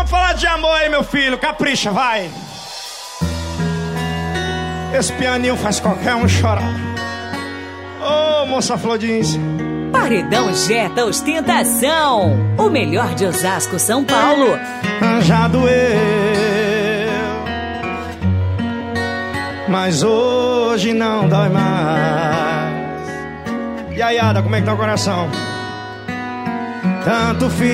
Vamos falar de amor aí, meu filho. Capricha, vai. Esse pianinho faz qualquer um chorar. Ô, moça Flodince. Paredão Jetta Ostentação. O melhor de Osasco, São Paulo. Já doeu, mas hoje não dói mais. E aí, Ada, como é que tá o coração? Tanto fiz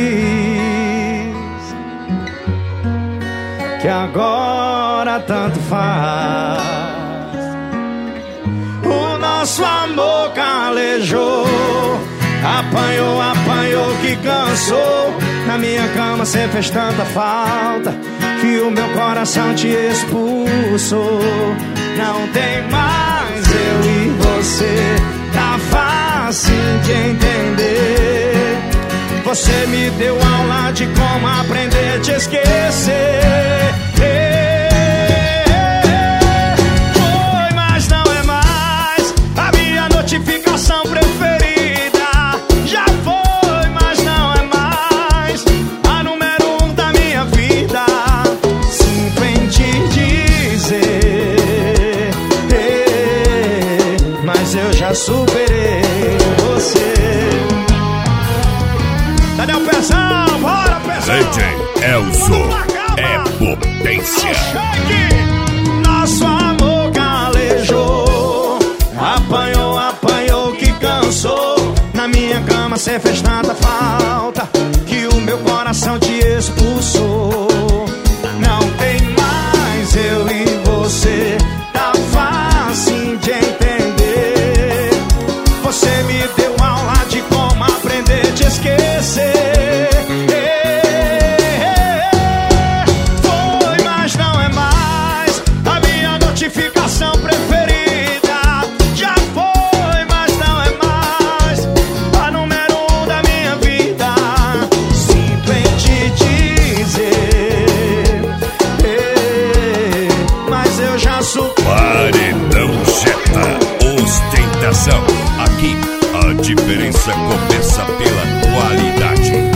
que agora tanto faz. O nosso amor calejou, apanhou, apanhou que cansou. Na minha cama cê fez tanta falta que o meu coração te expulsou. Não tem mais eu e você, tá fácil de entender. Você me deu aula de como aprender a te esquecer. Foi, mas não é mais a minha notificação preferida. Já foi, mas não é mais a número 1 da minha vida. Sinto em te dizer, mas eu já superei você. Daniel Pezão, bora Pezão. DJ Elzo é potência. Nosso amor calejou, apanhou, apanhou que cansou. Na minha cama cê fez tanta falta que o meu coração te expulsou. Não tem mais eu e você, tá fácil de entender. Você me deu aula de como aprender a te esquecer. Foi, mas não é mais a minha notificação preferida. Já foi, mas não é mais a número 1 da minha vida. Sinto em te dizer, mas eu já sou. Paredão Jetta Ostentação. Aqui a diferença começa pela qualidade.